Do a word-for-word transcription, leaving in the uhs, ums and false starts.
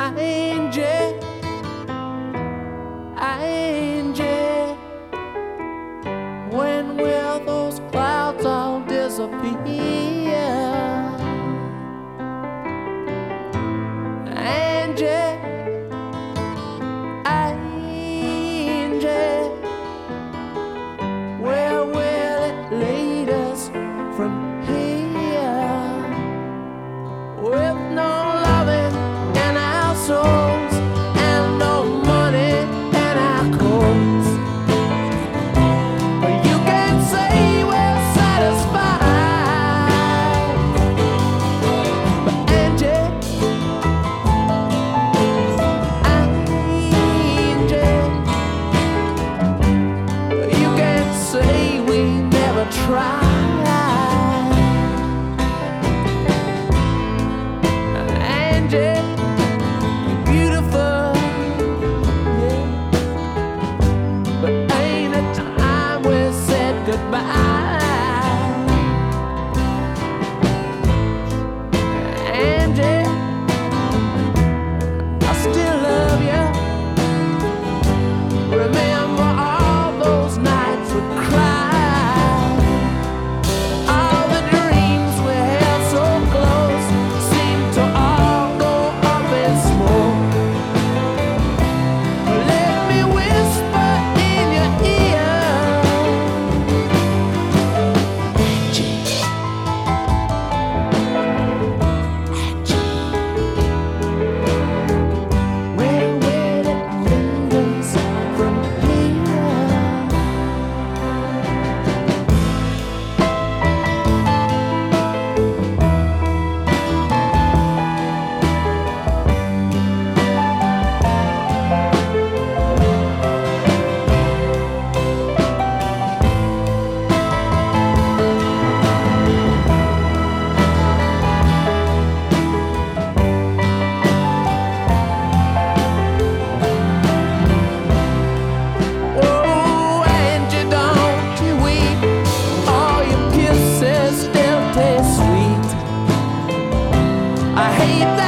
Angie, Angie, when will those clouds all disappear? Angie, Angie, where will it lead us from here? With no loving in our souls and no money in our coats, but you can say we're satisfied. But Angie, Angie, you can say we never tried. Beautiful, yeah, but ain't it time we said goodbye? Angie, I still love you. Remember all those nights we cried, all the dreams we held so close seemed to all go up in smoke. Let me whisper in your ear, Angie, Angie, where will it lead us from here? Oh, Angie, don't you weep, all your kisses still taste sweet. I hate